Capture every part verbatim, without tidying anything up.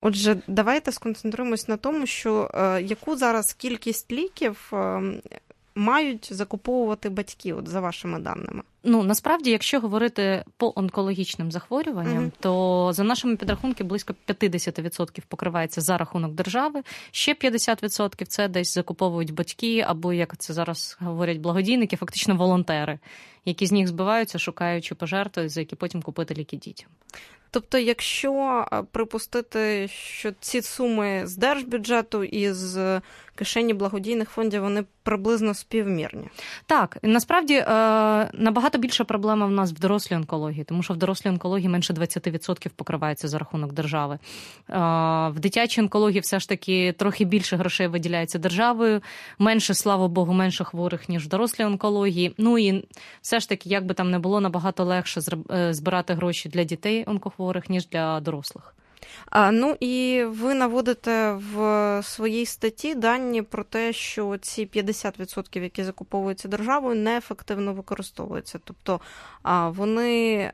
Отже, давайте сконцентруємось на тому, що е, яку зараз кількість ліків е, мають закуповувати батьки, от за вашими даними? Ну, насправді, якщо говорити по онкологічним захворюванням, uh-huh. то за нашими підрахунками близько п'ятдесят відсотків покривається за рахунок держави, ще п'ятдесят відсотків це десь закуповують батьки або, як це зараз говорять благодійники, фактично волонтери, які з них збиваються, шукаючи пожертви, за які потім купити ліки дітям. Тобто, якщо припустити, що ці суми з держбюджету і з кишені благодійних фондів, вони приблизно співмірні? Так, насправді набагато більша проблема в нас в дорослій онкології, тому що в дорослій онкології менше двадцять відсотків покривається за рахунок держави. В дитячій онкології все ж таки трохи більше грошей виділяється державою, менше, слава Богу, менше хворих, ніж в дорослій онкології. Ну і все ж таки, як би там не було, набагато легше збирати гроші для дітей онкохворих, ніж для дорослих. А, ну і ви наводите в своїй статті дані про те, що ці п'ятдесят відсотків, які закуповуються державою, неефективно використовуються. Тобто вони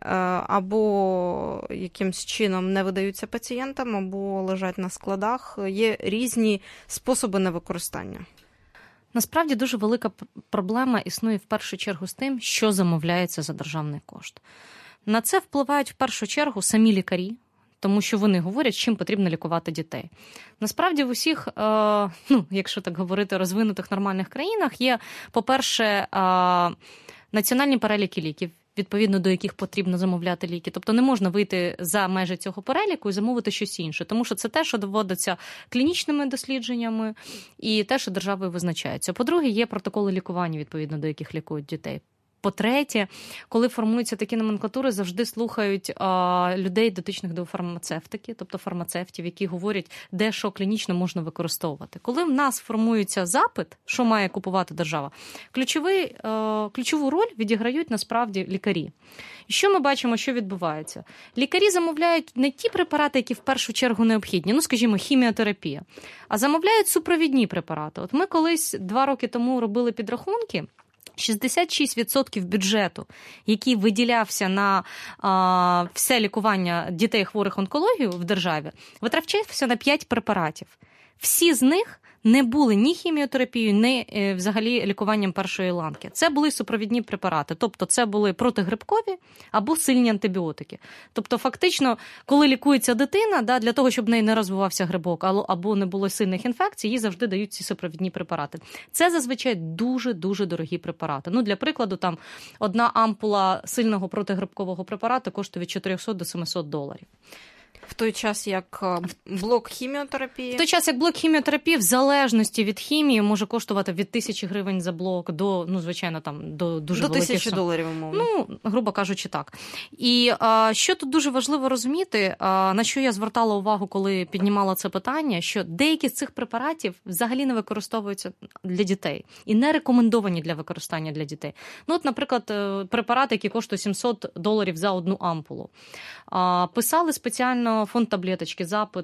або якимсь чином не видаються пацієнтам, або лежать на складах. Є різні способи невикористання. Насправді дуже велика проблема існує в першу чергу з тим, що замовляється за державний кошт. На це впливають в першу чергу самі лікарі, тому що вони говорять, чим потрібно лікувати дітей. Насправді в усіх, ну, якщо так говорити, розвинутих нормальних країнах є, по-перше, національні переліки ліків, відповідно до яких потрібно замовляти ліки. Тобто не можна вийти за межі цього переліку і замовити щось інше, тому що це те, що доводиться клінічними дослідженнями і те, що державою визначається. По-друге, є протоколи лікування, відповідно до яких лікують дітей. По-третє, коли формуються такі номенклатури, завжди слухають а, людей, дотичних до фармацевтики, тобто фармацевтів, які говорять, де що клінічно можна використовувати. Коли в нас формується запит, що має купувати держава, ключовий, а, ключову роль відіграють насправді лікарі. І що ми бачимо, що відбувається? Лікарі замовляють не ті препарати, які в першу чергу необхідні, ну, скажімо, хіміотерапія, а замовляють супровідні препарати. От ми колись два роки тому робили підрахунки, шістдесят шість відсотків бюджету, який виділявся на а, все лікування дітей хворих онкологією в державі, витрачався на п'ять препаратів. Всі з них не були ні хіміотерапією, ні е, взагалі лікуванням першої ланки. Це були супровідні препарати, тобто це були протигрибкові або сильні антибіотики. Тобто фактично, коли лікується дитина, да, для того, щоб в неї не розвивався грибок або не було сильних інфекцій, їй завжди дають ці супровідні препарати. Це зазвичай дуже-дуже дорогі препарати. Ну, для прикладу, там одна ампула сильного протигрибкового препарату коштує від чотириста до сімсот доларів. В той час, як блок хіміотерапії? В той час, як блок хіміотерапії, в залежності від хімії, може коштувати від тисячі гривень за блок до, ну, звичайно, там, до дуже до великих... До тисячі доларів, умовно. Ну, грубо кажучи, так. І а, що тут дуже важливо розуміти, а, на що я звертала увагу, коли піднімала це питання, що деякі з цих препаратів взагалі не використовуються для дітей і не рекомендовані для використання для дітей. Ну, от, наприклад, препарат, який коштує сімсот доларів за одну ампулу. А, писали спеціально фонд таблеточки, запит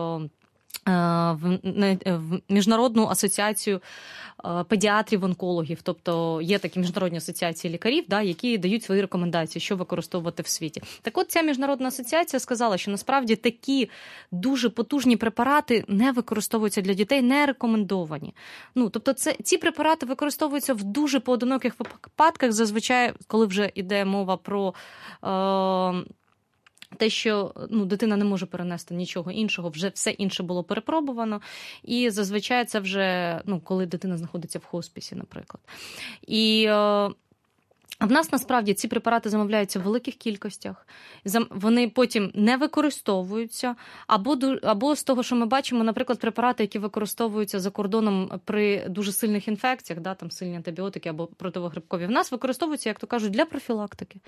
в Міжнародну асоціацію педіатрів-онкологів, тобто є такі міжнародні асоціації лікарів, да, які дають свої рекомендації, що використовувати в світі. Так от ця міжнародна асоціація сказала, що насправді такі дуже потужні препарати не використовуються для дітей, не рекомендовані. Ну, тобто це, ці препарати використовуються в дуже поодиноких випадках, зазвичай, коли вже йде мова про... Е- Те, що ну, дитина не може перенести нічого іншого, вже все інше було перепробувано. І зазвичай це вже, ну, коли дитина знаходиться в хоспісі, наприклад. І е, а в нас, насправді, ці препарати замовляються в великих кількостях. Вони потім не використовуються. Або, або з того, що ми бачимо, наприклад, препарати, які використовуються за кордоном при дуже сильних інфекціях, да, там сильні антибіотики або противогрибкові, в нас використовуються, як то кажуть, для профілактики.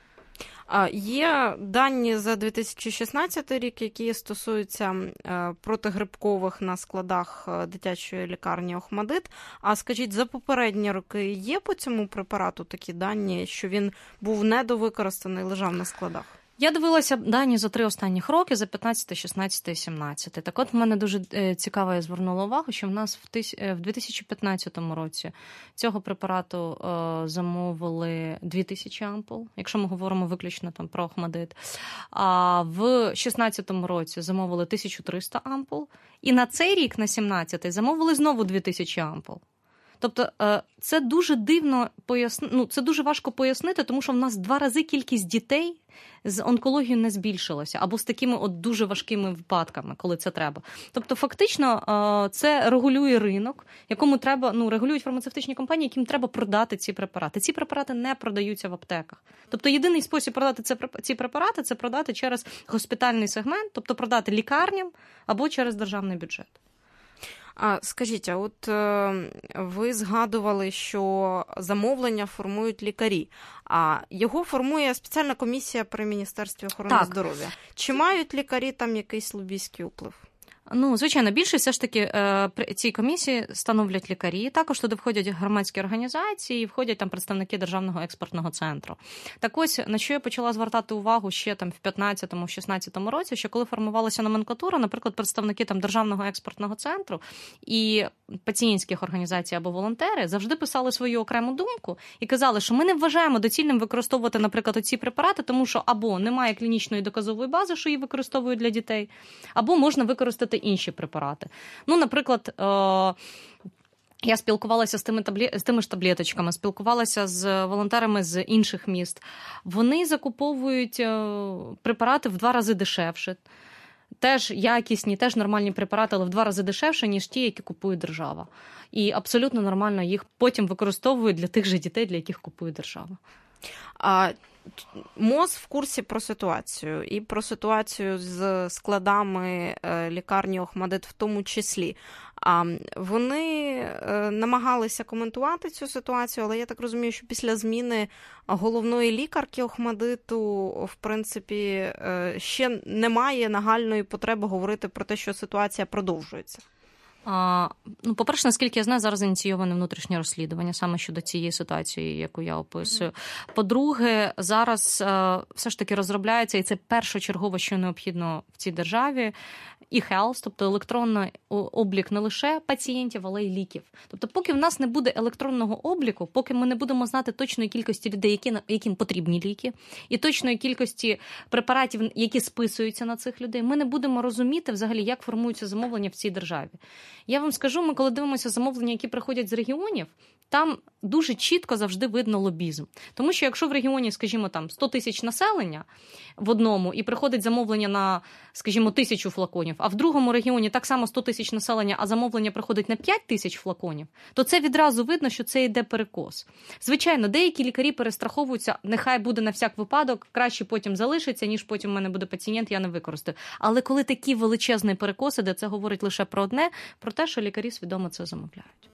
Є дані за дві тисячі шістнадцятий рік, які стосуються протигрибкових на складах дитячої лікарні Охмадит. А скажіть, за попередні роки є по цьому препарату такі дані, що він був недовикористаний, лежав на складах? Я дивилася дані за три останніх роки, за п'ятнадцятий, шістнадцятий, сімнадцятий. Так от в мене дуже цікаво, я звернула увагу, що в нас в дві тисячі п'ятнадцятому році цього препарату е, замовили дві тисячі ампул, якщо ми говоримо виключно там про Охмадит. А в шістнадцятому році замовили тисячу триста ампул. І на цей рік, на сімнадцятий, замовили знову дві тисячі ампул. Тобто це дуже дивно пояснити, ну, це дуже важко пояснити, тому що в нас два рази кількість дітей з онкологією не збільшилася, або з такими от дуже важкими випадками, коли це треба. Тобто фактично це регулює ринок, якому треба, ну, регулюють фармацевтичні компанії, яким треба продати ці препарати. Ці препарати не продаються в аптеках. Тобто єдиний спосіб продати ці препарати – це продати через госпітальний сегмент, тобто продати лікарням або через державний бюджет. А скажіть, а от е, ви згадували, що замовлення формують лікарі, а його формує спеціальна комісія при Міністерстві охорони так. здоров'я. Чи мають лікарі там якийсь лобійський вплив? Ну, звичайно, більше все ж таки ці комісії становлять лікарі, також туди входять громадські організації, входять там представники Державного експертного центру. Так ось, на що я почала звертати увагу ще там в п'ятнадцятому, шістнадцятому році, що коли формувалася номенклатура, наприклад, представники там Державного експертного центру і пацієнтських організацій або волонтери завжди писали свою окрему думку і казали, що ми не вважаємо доцільним використовувати, наприклад, оці препарати, тому що або немає клінічної доказової бази, що її використовують для дітей, або можна використати інші препарати. Ну, наприклад, я спілкувалася з тими, таблі... з тими ж таблеточками, спілкувалася з волонтерами з інших міст. Вони закуповують препарати в два рази дешевше. Теж якісні, теж нормальні препарати, але в два рази дешевше, ніж ті, які купує держава. І абсолютно нормально їх потім використовують для тих же дітей, для яких купує держава. А МОЗ в курсі про ситуацію і про ситуацію з складами лікарні Охмадит в тому числі. А вони намагалися коментувати цю ситуацію, але я так розумію, що після зміни головної лікарки Охмадиту, в принципі, ще немає нагальної потреби говорити про те, що ситуація продовжується. А, ну, по-перше, наскільки я знаю, зараз ініційоване внутрішнє розслідування саме щодо цієї ситуації, яку я описую. По-друге, зараз а, все ж таки розробляється, і це першочергово, що необхідно в цій державі, e-health, тобто електронний облік не лише пацієнтів, але й ліків. Тобто поки в нас не буде електронного обліку, поки ми не будемо знати точної кількості людей, які, яким потрібні ліки, і точної кількості препаратів, які списуються на цих людей, ми не будемо розуміти взагалі, як формуються замовлення в цій державі. Я вам скажу, ми коли дивимося замовлення, які приходять з регіонів, там дуже чітко завжди видно лобізм. Тому що якщо в регіоні, скажімо, там сто тисяч населення в одному і приходить замовлення на, скажімо, тисячу флаконів, а в другому регіоні так само сто тисяч населення, а замовлення приходить на п'ять тисяч флаконів, то це відразу видно, що це йде перекос. Звичайно, деякі лікарі перестраховуються, нехай буде на всяк випадок, краще потім залишиться, ніж потім в мене буде пацієнт, я не використаю. Але коли такі величезні перекоси, де це говорить лише про одне, про те, що лікарі свідомо це замовляють.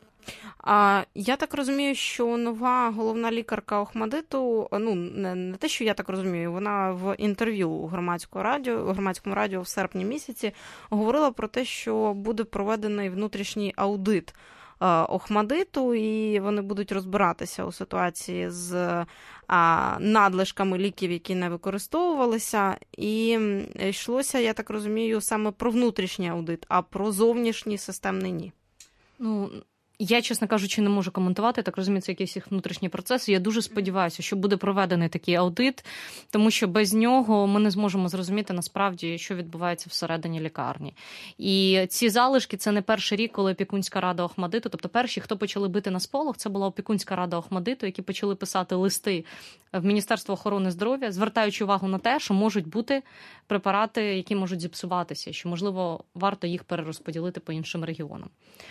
А я так розумію, що нова головна лікарка Охмадиту, ну, не, не те, що я так розумію, вона в інтерв'ю у громадському радіо, громадському радіо в серпні місяці говорила про те, що буде проведений внутрішній аудит Охмадиту, і вони будуть розбиратися у ситуації з а, надлишками ліків, які не використовувалися. І йшлося, я так розумію, саме про внутрішній аудит, а про зовнішній системний ні. Ну, я, чесно кажучи, не можу коментувати, так розумію, це якісь їх внутрішні процеси. Я дуже сподіваюся, що буде проведений такий аудит, тому що без нього ми не зможемо зрозуміти насправді, що відбувається всередині лікарні. І ці залишки – це не перший рік, коли опікунська рада Охмадиту, тобто перші, хто почали бити на сполох, це була опікунська рада Охмадиту, які почали писати листи в Міністерство охорони здоров'я, звертаючи увагу на те, що можуть бути препарати, які можуть зіпсуватися, що, можливо, варто їх перерозподілити по іншим регіонам.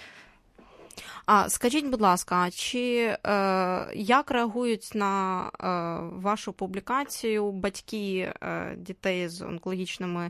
А скажіть, будь ласка, чи е, як реагують на е, вашу публікацію батьки е, дітей з онкологічними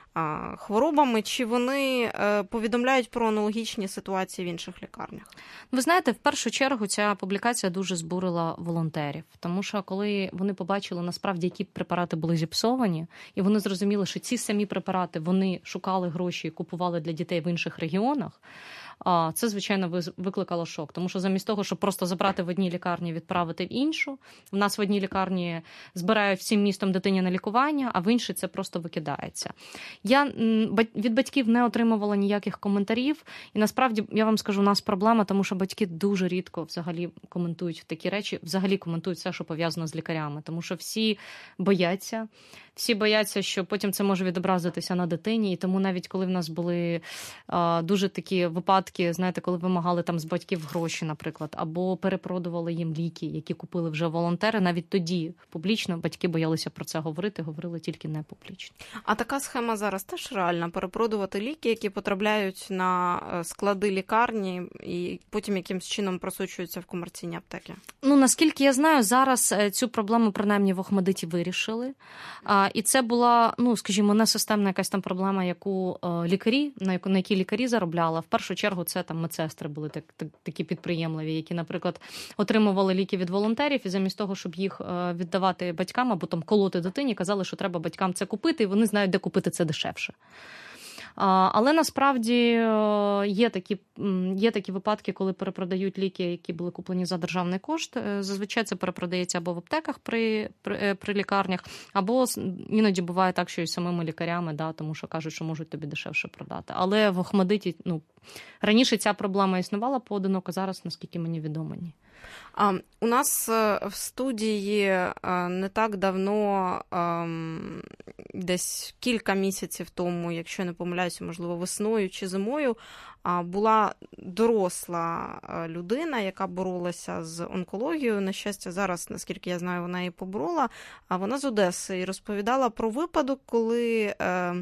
хворобами, чи вони повідомляють про аналогічні ситуації в інших лікарнях? Ви знаєте, в першу чергу ця публікація дуже збурила волонтерів, тому що коли вони побачили насправді, які препарати були зіпсовані, і вони зрозуміли, що ці самі препарати вони шукали гроші і купували для дітей в інших регіонах, це, звичайно, викликало шок. Тому що замість того, щоб просто забрати в одній лікарні, відправити в іншу, в нас в одній лікарні збирають всім містом дитині на лікування, а в іншій це просто викидається. Я від батьків не отримувала ніяких коментарів. І насправді, я вам скажу, у нас проблема, тому що батьки дуже рідко взагалі коментують такі речі, взагалі коментують все, що пов'язано з лікарями. Тому що всі бояться, всі бояться, що потім це може відобразитися на дитині. І тому навіть коли в нас були а, дуже такі випадки, знаєте, коли вимагали там з батьків гроші, наприклад, або перепродували їм ліки, які купили вже волонтери, навіть тоді публічно батьки боялися про це говорити, говорили тільки не публічно. А така схема зараз теж реальна? Перепродувати ліки, які потрапляють на склади лікарні і потім якимсь чином просочуються в комерційні аптеки? Ну, наскільки я знаю, зараз цю проблему принаймні в Охмадиті вирішили. І це була, ну, скажімо, не системна якась там проблема, яку лікарі, на яку на які лікарі заробляли. В першу чергу це там медсестри були так, так, такі підприємливі, які, наприклад, отримували ліки від волонтерів і замість того, щоб їх віддавати батькам або там колоти дитині, казали, що треба батькам це купити, і вони знають, де купити це дешевше. Але насправді є такі, є такі випадки, коли перепродають ліки, які були куплені за державний кошт. Зазвичай це перепродається або в аптеках при, при, при лікарнях, або іноді буває так, що і самими лікарями, да, тому що кажуть, що можуть тобі дешевше продати. Але в Охмадиті, ну, раніше ця проблема існувала поодиноко, зараз, наскільки мені відомо, ні. А, у нас в студії не так давно, десь кілька місяців тому, якщо не помиляюся, можливо, весною чи зимою, була доросла людина, яка боролася з онкологією. На щастя, зараз, наскільки я знаю, вона її поборола. А вона з Одеси і розповідала про випадок, коли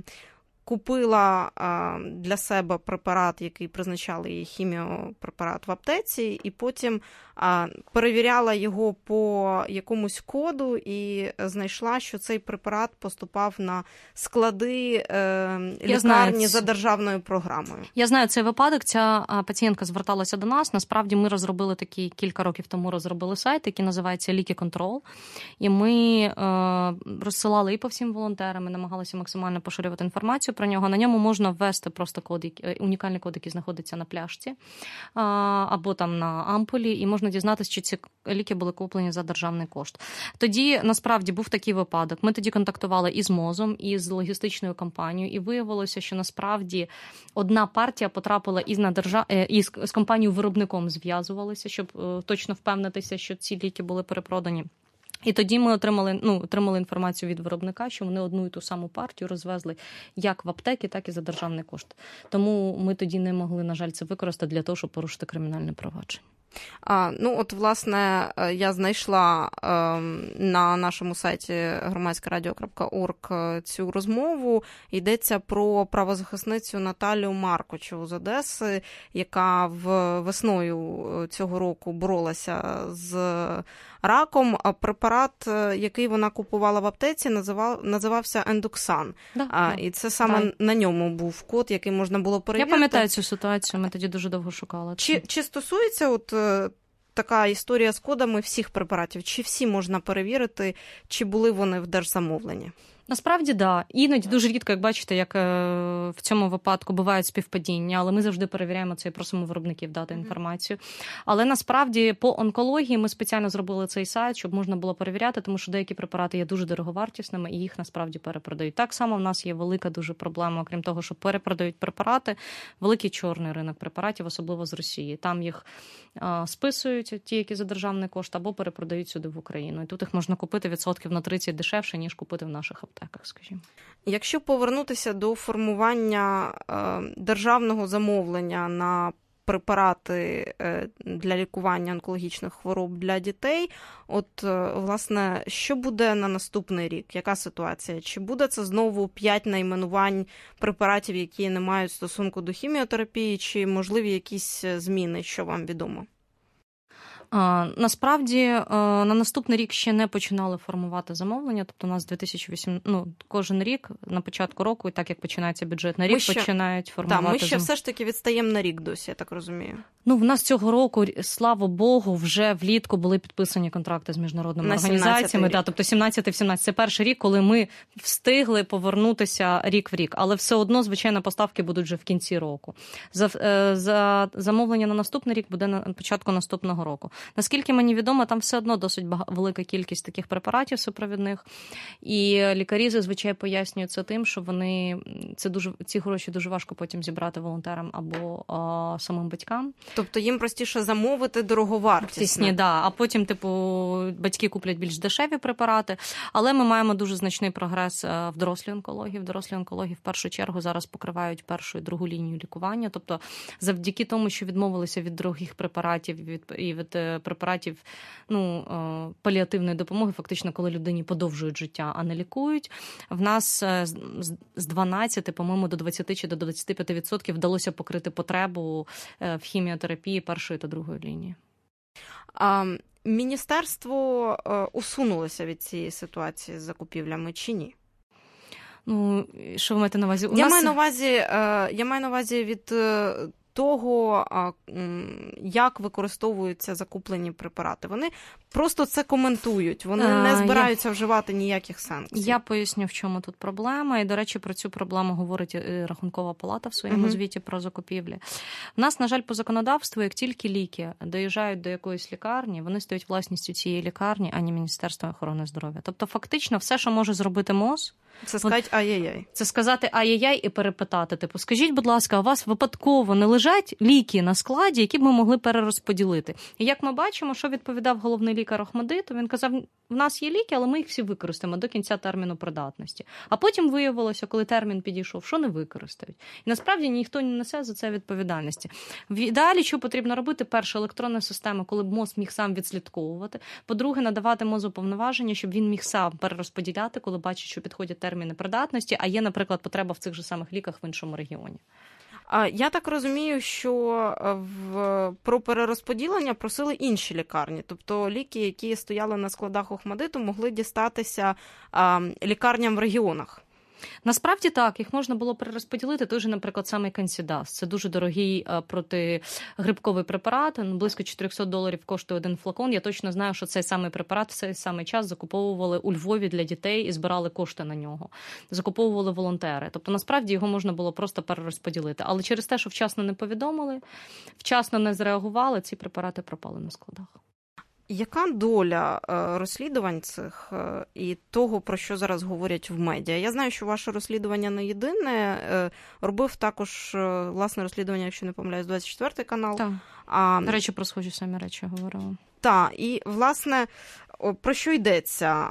купила для себе препарат, який призначали їй хіміопрепарат в аптеці, і потім перевіряла його по якомусь коду і знайшла, що цей препарат поступав на склади лікарні за державною програмою. Я знаю цей випадок. Ця пацієнтка зверталася до нас. Насправді ми розробили такий, кілька років тому розробили сайт, який називається Ліки Контрол. І ми розсилали і по всім волонтерам, і намагалися максимально поширювати інформацію про нього. На ньому можна ввести просто код, унікальний код, який знаходиться на пляшці або там на ампулі, і можна дізнатися, чи ці ліки були куплені за державний кошт. Тоді, насправді, був такий випадок. Ми тоді контактували і з МОЗом, і з логістичною компанією, і виявилося, що насправді одна партія потрапила із на держав... із з компанією-виробником зв'язувалися, щоб точно впевнитися, що ці ліки були перепродані. І тоді ми отримали, ну, отримали інформацію від виробника, що вони одну і ту саму партію розвезли як в аптеки, так і за державний кошт. Тому ми тоді не могли, на жаль, це використати для того, щоб порушити кримінальне провадження. А, ну, от, власне, я знайшла е, на нашому сайті громадське радіо крапка орг цю розмову. Йдеться про правозахисницю Наталію Маркочеву з Одеси, яка в весною цього року боролася з раком. А препарат, який вона купувала в аптеці, називав, називався Ендуксан. Да, а, да. І це саме да. на ньому був код, який можна було перевірити. Я пам'ятаю цю ситуацію, ми тоді дуже довго шукали. Чи, чи стосується от така історія з кодами всіх препаратів? Чи всі можна перевірити, чи були вони в держзамовленні? Насправді, да. Іноді дуже рідко, як бачите, як в цьому випадку бувають співпадіння, але ми завжди перевіряємо це і просимо виробників дати інформацію. Але насправді по онкології ми спеціально зробили цей сайт, щоб можна було перевіряти, тому що деякі препарати є дуже дороговартісними і їх насправді перепродають. Так само в нас є велика дуже проблема, окрім того, що перепродають препарати, великий чорний ринок препаратів, особливо з Росії. Там їх а, списують, ті, які за державний кошт, або перепродають сюди в Україну. І тут їх можна купити відсотків на тридцять дешевше, ніж купити в наших аптеках. Так, скажімо. Якщо повернутися до формування е, державного замовлення на препарати е, для лікування онкологічних хвороб для дітей, от, е, власне, що буде на наступний рік? Яка ситуація? Чи буде це знову п'ять найменувань препаратів, які не мають стосунку до хіміотерапії, чи можливі якісь зміни, що вам відомо? А, насправді на наступний рік ще не починали формувати замовлення, тобто у нас дві тисячі вісімнадцятий, ну, кожен рік на початку року, і так як починається бюджетний рік, ще, починають формувати. Так, ми ще зам... все ж таки відстаємо на рік досі, я так розумію. Ну, в нас цього року, слава Богу, вже влітку були підписані контракти з міжнародними на організаціями. Да, тобто сімнадцятий сімнадцятий це перший рік, коли ми встигли повернутися рік в рік. Але все одно, звичайно, поставки будуть вже в кінці року. За, за замовлення на наступний рік буде на початку наступного року. Наскільки мені відомо, там все одно досить велика кількість таких препаратів супровідних. І лікарі зазвичай пояснюють це тим, що вони це дуже ці гроші дуже важко потім зібрати волонтерам або а, самим батькам. Тобто їм простіше замовити дороговартісні, да, а потім, типу, батьки куплять більш дешеві препарати. Але ми маємо дуже значний прогрес в дорослій онкології. В дорослій онкології в першу чергу зараз покривають першу і другу лінію лікування. Тобто завдяки тому, що відмовилися від дорогих препаратів від, і від препаратів ну, паліативної допомоги, фактично, коли людині подовжують життя, а не лікують, в нас з дванадцяти, по-моєму, до двадцяти чи до двадцяти п'яти відсотків вдалося покрити потребу в хіміотерапії першої та другої лінії. А, міністерство усунулося від цієї ситуації з закупівлями чи ні? Ну, що ви маєте на увазі? У я, нас... маю на увазі я маю на увазі від того, як використовуються закуплені препарати. Вони просто це коментують, вони а, не збираються я... вживати ніяких санкцій. Я поясню, в чому тут проблема. І, до речі, про цю проблему говорить Рахункова палата в своєму uh-huh. звіті про закупівлі. У нас, на жаль, по законодавству, як тільки ліки доїжджають до якоїсь лікарні, вони стають власністю цієї лікарні, а не Міністерства охорони здоров'я. Тобто, фактично, все, що може зробити МОЗ, це сказати ай-яй-яй. Це сказати ай-яй-яй і перепитати. Типу, скажіть, будь ласка, у вас випадково не лежать ліки на складі, які б ми могли перерозподілити? І як ми бачимо, що відповідав головний лікар Охмадиту, він казав, в нас є ліки, але ми їх всі використаємо до кінця терміну придатності. А потім виявилося, коли термін підійшов, що не використають. І насправді ніхто не несе за це відповідальності. В ідеалі, що потрібно робити? Перше, електронна система, коли б МОЗ міг сам відслідковувати. По-друге, надавати МОЗу повноваження, щоб він міг сам перерозподіляти, коли бачить, що підходять терміни придатності, а є, наприклад, потреба в цих же самих ліках в іншому регіоні. Я так розумію, що в, про перерозподілення просили інші лікарні. Тобто ліки, які стояли на складах Охмадиту, могли дістатися а, лікарням в регіонах. Насправді так, їх можна було перерозподілити. Той же, наприклад, самий Кансідас. Це дуже дорогий протигрибковий препарат, близько чотириста доларів коштує один флакон. Я точно знаю, що цей самий препарат в цей самий час закуповували у Львові для дітей і збирали кошти на нього. Закуповували волонтери. Тобто, насправді, його можна було просто перерозподілити. Але через те, що вчасно не повідомили, вчасно не зреагували, ці препарати пропали на складах. Яка доля розслідувань цих і того, про що зараз говорять в медіа? Я знаю, що ваше розслідування не єдине. Робив також власне розслідування, якщо не помиляюсь, двадцять четвертий канал. Так. А... До речі, про схожі самі речі говорила. Так, і, власне, про що йдеться?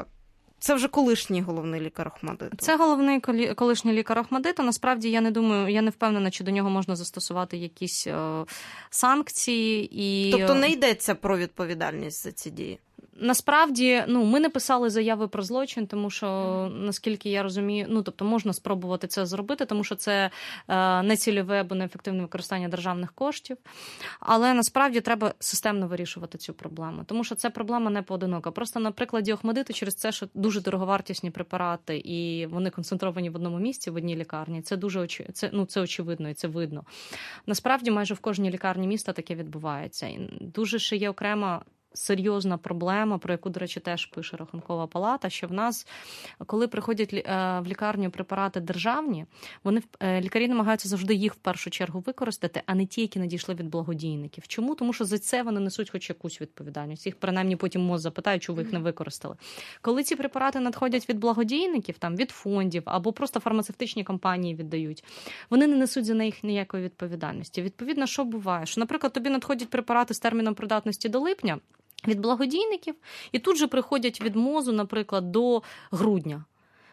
Це вже колишній головний лікар Охмадиту. Це головний колишній лікар Охмадиту. Насправді, я не думаю, я не впевнена, чи до нього можна застосувати якісь е, санкції. І... Тобто не йдеться про відповідальність за ці дії? Насправді, ну, ми не писали заяви про злочин, тому що, наскільки я розумію, ну, тобто можна спробувати це зробити, тому що це е, не цільове або неефективне використання державних коштів. Але насправді треба системно вирішувати цю проблему, тому що це проблема не поодинока. Просто на прикладі Охмадиту через це, що дуже дороговартісні препарати і вони концентровані в одному місці, в одній лікарні, це дуже очі... це, ну, це очевидно і це видно. Насправді майже в кожній лікарні міста таке відбувається. І дуже ще є окрема серйозна проблема, про яку, до речі, теж пише Рахункова палата, що в нас, коли приходять в лікарню препарати державні, вони лікарі намагаються завжди їх в першу чергу використати, а не ті, які надійшли від благодійників. Чому? Тому що за це вони несуть хоч якусь відповідальність. Їх принаймні потім МОЗ запитають, чому ви їх не використали. Коли ці препарати надходять від благодійників, там, від фондів, або просто фармацевтичні компанії віддають, вони не несуть за них ніякої відповідальності. Відповідно, що буває? Що, наприклад, тобі надходять препарати з терміном придатності до липня, від благодійників, і тут же приходять від МОЗу, наприклад, до грудня.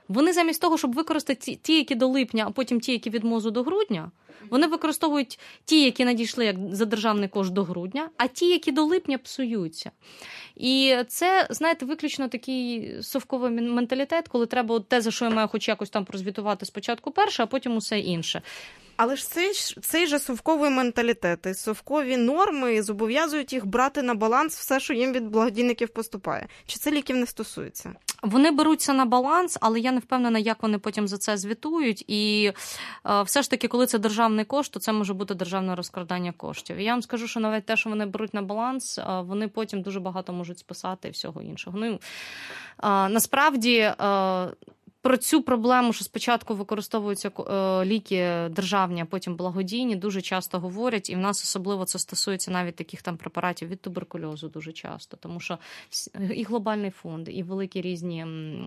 Вони замість того, щоб використати ті, ті, які до липня, а потім ті, які від МОЗу до грудня, вони використовують ті, які надійшли як за державний кошт до грудня, а ті, які до липня, псуються. І це, знаєте, виключно такий совковий менталітет, коли треба от те, за що я маю хоч якось там прозвітувати спочатку перше, а потім усе інше. Але ж цей, цей же совковий менталітет і совкові норми зобов'язують їх брати на баланс все, що їм від благодійників поступає. Чи це ліків не стосується? Вони беруться на баланс, але я не впевнена, як вони потім за це звітують. І е, все ж таки, коли це державний кошт, то це може бути державне розкрадання коштів. І я вам скажу, що навіть те, що вони беруть на баланс, е, вони потім дуже багато можуть списати і всього іншого. Ну, е, насправді... Е, Про цю проблему, що спочатку використовуються ліки державні, а потім благодійні, дуже часто говорять, і в нас особливо це стосується навіть таких там препаратів від туберкульозу дуже часто, тому що і глобальний фонд, і великі різні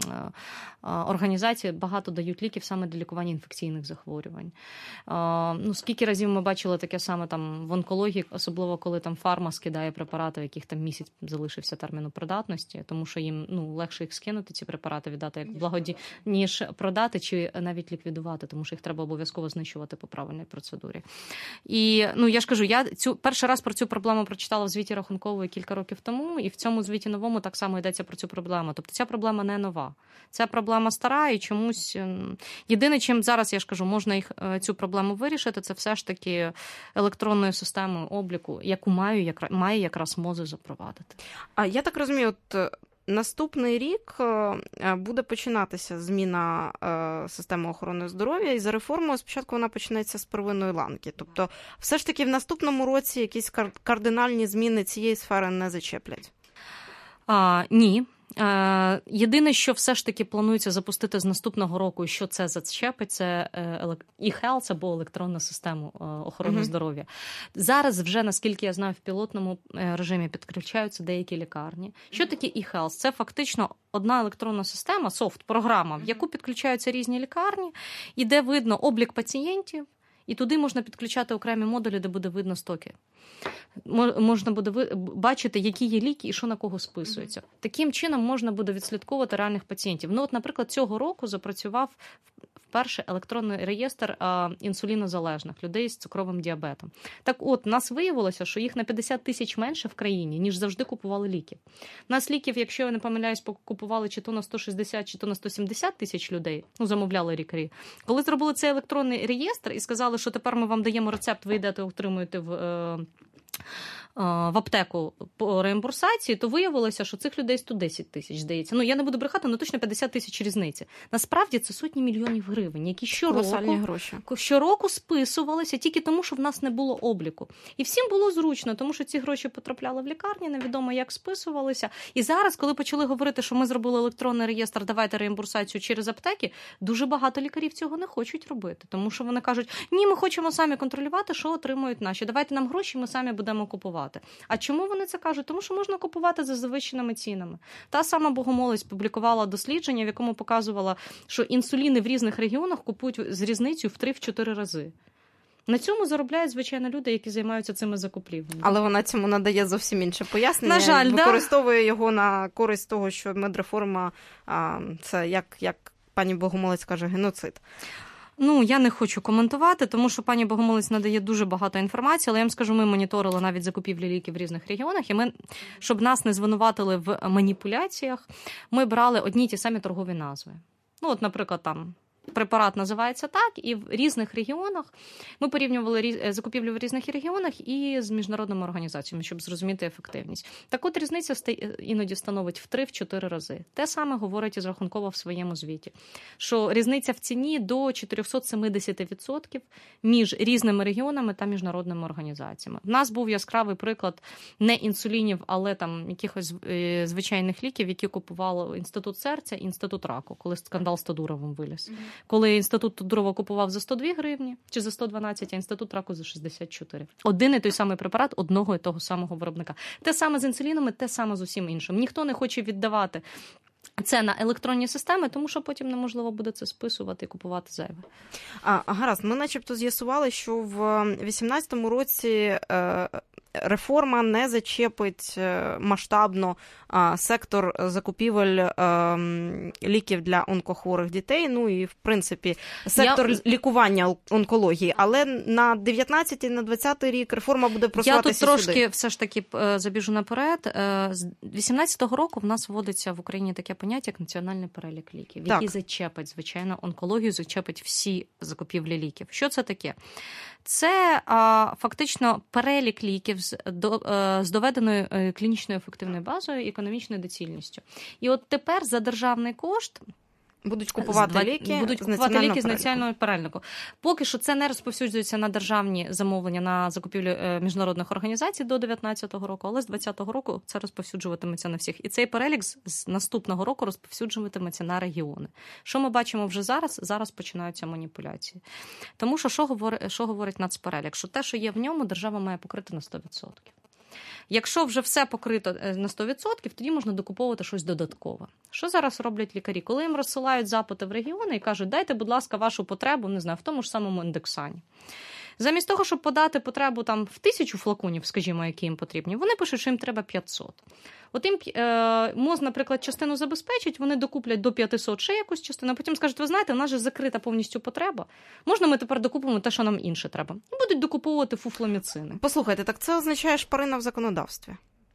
організації багато дають ліків саме для лікування інфекційних захворювань. Ну, скільки разів ми бачили таке саме там в онкології, особливо коли там фарма скидає препарати, в яких там місяць залишився терміну придатності, тому що їм ну, легше їх скинути, ці препарати віддати як благоді... ніж продати чи навіть ліквідувати, тому що їх треба обов'язково знищувати по правильній процедурі. І, ну, я ж кажу, я цю, перший раз про цю проблему прочитала в звіті Рахункової кілька років тому, і в цьому звіті новому так само йдеться про цю проблему. Тобто ця проблема не нова. Ця проблема стара і чомусь... Єдине, чим зараз, я ж кажу, можна їх, цю проблему вирішити, це все ж таки електронною системою обліку, яку має, як, має якраз МОЗ запровадити. А я так розумію, от... Наступний рік буде починатися зміна системи охорони здоров'я, і за реформою спочатку вона почнеться з первинної ланки. Тобто все ж таки в наступному році якісь кардинальні зміни цієї сфери не зачеплять? А, ні. Єдине, що все ж таки планується запустити з наступного року, що це зачепить, це e-health або електронну систему охорони uh-huh. здоров'я. Зараз вже, наскільки я знаю, в пілотному режимі підключаються деякі лікарні. Що таке e-health? Це фактично одна електронна система, софт, програма, в яку підключаються різні лікарні, і де видно облік пацієнтів, і туди можна підключати окремі модулі, де буде видно стоки. Можна буде бачити, які є ліки і що на кого списується. Таким чином можна буде відслідковувати реальних пацієнтів. Ну, от, наприклад, цього року запрацював вперше електронний реєстр а, інсулінозалежних людей з цукровим діабетом. Так от, нас виявилося, що їх на п'ятдесят тисяч менше в країні, ніж завжди купували ліки. Нас ліків, якщо я не помиляюсь, купували чи то на сто шістдесят, чи то на сто сімдесят тисяч людей, ну, замовляли лікарі. Коли зробили цей електронний реєстр і сказали, що тепер ми вам даємо рецепт, ви йдете, отримуєте в... Е, в аптеку по реімбурсації, то виявилося, що цих людей сто десять тисяч, здається. Ну, я не буду брехати, але точно п'ятдесят тисяч різниці. Насправді це сотні мільйонів гривень, які щороку, щороку списувалися тільки тому, що в нас не було обліку. І всім було зручно, тому що ці гроші потрапляли в лікарні, невідомо як списувалися. І зараз, коли почали говорити, що ми зробили електронний реєстр, давайте реімбурсацію через аптеки, дуже багато лікарів цього не хочуть робити. Тому що вони кажуть, ні, ми хочемо самі контролювати, що отримують наші. Давайте нам гроші, ми самі будемо купувати. А чому вони це кажуть? Тому що можна купувати за завищеними цінами. Та сама Богомолець публікувала дослідження, в якому показувала, що інсуліни в різних регіонах купують з різницею в три-чотири рази. На цьому заробляють, звичайно, люди, які займаються цими закупівлями. Але вона цьому надає зовсім інше пояснення. На жаль, використовує да? його на користь того, що медреформа – це, як, як пані Богомолець каже, геноцид. Ну, я не хочу коментувати, тому що пані Богомолець надає дуже багато інформації, але я вам скажу, ми моніторили навіть закупівлі ліків в різних регіонах, і ми, щоб нас не звинуватили в маніпуляціях, ми брали одні й ті самі торгові назви. Ну, от, наприклад, там препарат називається так, і в різних регіонах ми порівнювали закупівлю в різних регіонах і з міжнародними організаціями, щоб зрозуміти ефективність. Так от різниця іноді становить в три-чотири рази. Те саме говорить із Рахункова в своєму звіті, що різниця в ціні до чотириста сімдесят відсотків між різними регіонами та міжнародними організаціями. В нас був яскравий приклад не інсулінів, але там якихось звичайних ліків, які купували Інститут серця, Інститут раку, коли скандал з Тодуровим виліз. Коли Інститут Тодурова купував за сто дві гривні, чи за сто дванадцять, а Інститут раку за шістдесят чотири. Один і той самий препарат одного і того самого виробника. Те саме з інсулінами, те саме з усім іншим. Ніхто не хоче віддавати це на електронні системи, тому що потім неможливо буде це списувати і купувати зайве. А, гаразд, ми начебто з'ясували, що в вісімнадцятому році е, реформа не зачепить масштабно сектор закупівель ліків для онкохворих дітей, ну і, в принципі, сектор Я... лікування онкології. Але на дев'ятнадцятий, на двадцятий рік реформа буде просуватися сюди. Я тут трошки сюди. все ж таки забіжу наперед. З вісімнадцятого року в нас вводиться в Україні таке поняття, як національний перелік ліків, який зачепить, звичайно, онкологію, зачепить всі закупівлі ліків. Що це таке? Це а, фактично перелік ліків з, до, а, з доведеною клінічною ефективною базою і економічною доцільністю. І от тепер за державний кошт Будуть купувати з, ліки, будуть з купувати ліки з національного переліку. Поки що це не розповсюджується на державні замовлення на закупівлю міжнародних організацій до дев'ятнадцятого року, але з двадцятого року це розповсюджуватиметься на всіх. І цей перелік з наступного року розповсюджуватиметься на регіони. Що ми бачимо вже зараз? Зараз починаються маніпуляції. Тому що, що говорить, що говорить нацперелік? Що те, що є в ньому, держава має покрити на сто відсотків. Якщо вже все покрито на сто відсотків, тоді можна докуповувати щось додаткове. Що зараз роблять лікарі? Коли їм розсилають запити в регіони і кажуть, дайте, будь ласка, вашу потребу, не знаю, в тому ж самому індексані. Замість того, щоб подати потребу там в тисячу флаконів, скажімо, які їм потрібні, вони пишуть, що їм треба п'ятсот. От їм е, МОЗ, наприклад, частину забезпечить, вони докуплять до п'ятсот ще якусь частину, а потім скажуть, ви знаєте, у нас же закрита повністю потреба, можна ми тепер докупимо те, що нам інше треба. І будуть докуповувати фуфломіцини. Послухайте, так це означає шпарина в законодавстві?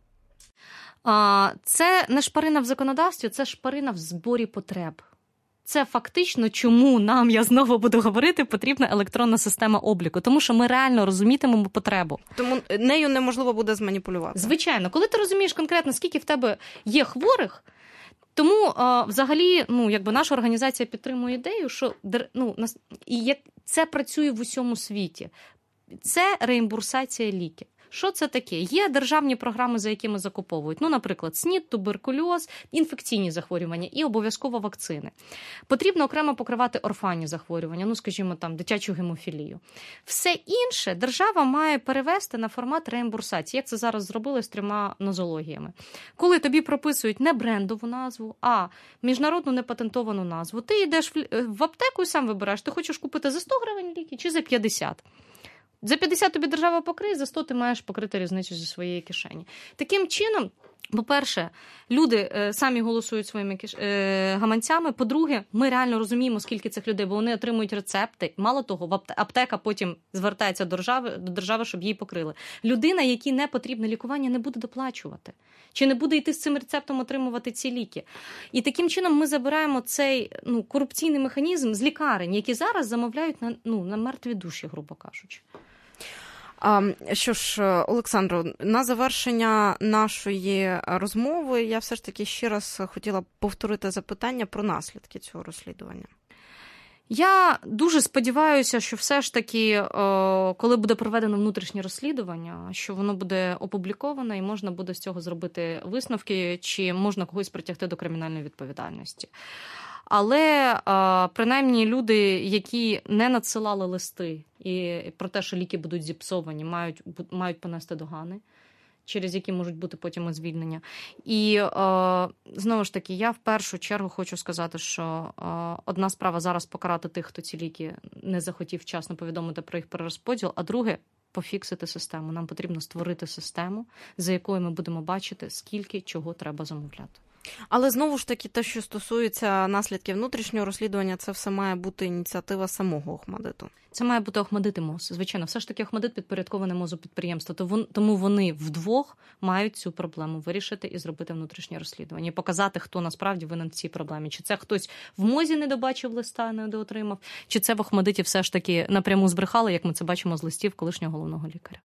А, це не шпарина в законодавстві, це шпарина в зборі потреб. Це фактично, чому нам, я знову буду говорити, потрібна електронна система обліку. Тому що ми реально розумітимемо потребу. Тому нею неможливо буде зманіпулювати. Звичайно. Коли ти розумієш конкретно, скільки в тебе є хворих, тому а, взагалі, ну, якби наша організація підтримує ідею, що ну, і як це працює в усьому світі. Це реімбурсація ліків. Що це таке? Є державні програми, за якими закуповують. Ну, наприклад, СНІД, туберкульоз, інфекційні захворювання і обов'язково вакцини. Потрібно окремо покривати орфанні захворювання, ну, скажімо, там, дитячу гемофілію. Все інше держава має перевести на формат реімбурсації, як це зараз зробили з трьома нозологіями. Коли тобі прописують не брендову назву, а міжнародну непатентовану назву, ти йдеш в аптеку і сам вибираєш, ти хочеш купити за сто гривень ліки чи за п'ятдесят. За п'ятдесят тобі держава покриє, за сто ти маєш покрити різницю зі своєї кишені. Таким чином, по-перше, люди е, самі голосують своїми киш... е, гаманцями. По-друге, ми реально розуміємо, скільки цих людей, бо вони отримують рецепти. Мало того, аптека потім звертається до держави, до держави, щоб її покрили. Людина, якій не потрібне лікування, не буде доплачувати. Чи не буде йти з цим рецептом отримувати ці ліки. І таким чином ми забираємо цей ну, корупційний механізм з лікарень, які зараз замовляють на, ну, на мертві душі, грубо кажучи. А, що ж, Олександро, на завершення нашої розмови я все ж таки ще раз хотіла повторити запитання про наслідки цього розслідування. Я дуже сподіваюся, що все ж таки, коли буде проведено внутрішнє розслідування, що воно буде опубліковано і можна буде з цього зробити висновки, чи можна когось притягти до кримінальної відповідальності. Але принаймні люди, які не надсилали листи і про те, що ліки будуть зіпсовані, мають, мають понести догани, через які можуть бути потім звільнення. І знову ж таки, я в першу чергу хочу сказати, що одна справа зараз покарати тих, хто ці ліки не захотів вчасно повідомити про їх перерозподіл, а друге – пофіксити систему. Нам потрібно створити систему, за якою ми будемо бачити, скільки чого треба замовляти. Але знову ж таки, те, що стосується наслідків внутрішнього розслідування, це все має бути ініціатива самого Охматдиту. Це має бути Охматдит і МОЗ. Звичайно, все ж таки Охматдит підпорядкований МОЗу підприємство, тому вони вдвох мають цю проблему вирішити і зробити внутрішнє розслідування. І показати, хто насправді винен в цій проблемі. Чи це хтось в МОЗі не добачив листа, не доотримав, чи це в Охматдиті все ж таки напряму збрехали, як ми це бачимо з листів колишнього головного лікаря.